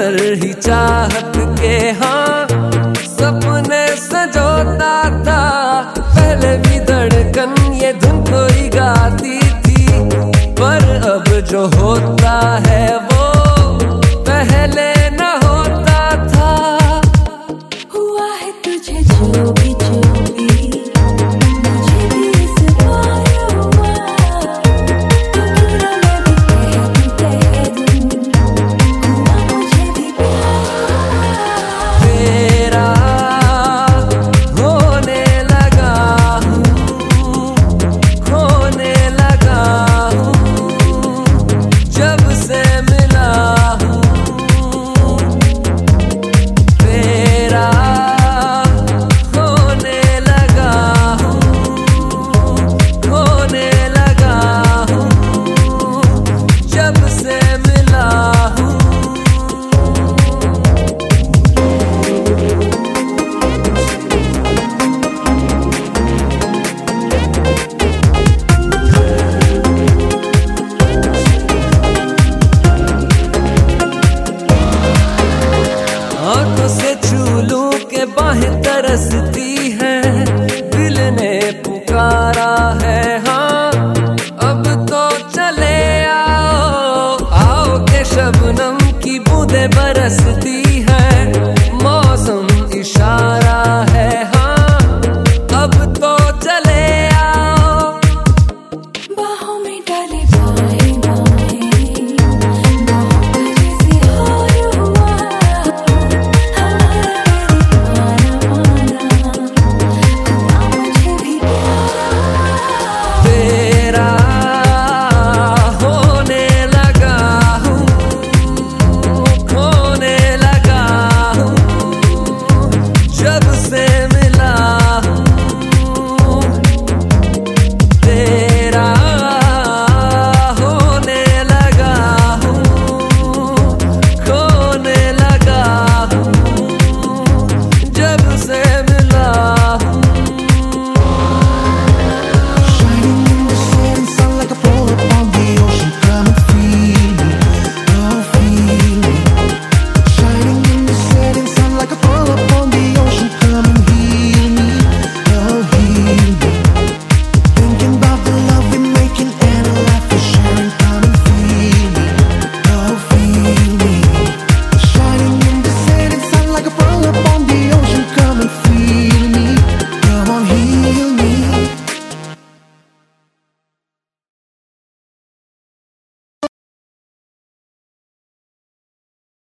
नजर ही चाहत के हाँ सपने सजोता था। पहले भी धड़कन ये धुन कोई गाती थी, पर अब जो होता है वो पहले न होता था। हुआ है तुझे जो भी मुझे भी इस बार हुआ, तो मैं भी कह दूं हुआ मुझे भी प्यार। तेरा होने लगा हूँ, खोने लगा हूँ, जब से मिला हूँ। तेरा होने लगा हूँ, खोने लगा हूँ, जब से मिला हूँ। आंखों से छू लूं के बाहें तरसती हैं, दिल ने पुकारा है हाँ अब तो चले आओ, आओ के शबनम की बूंदें बरसती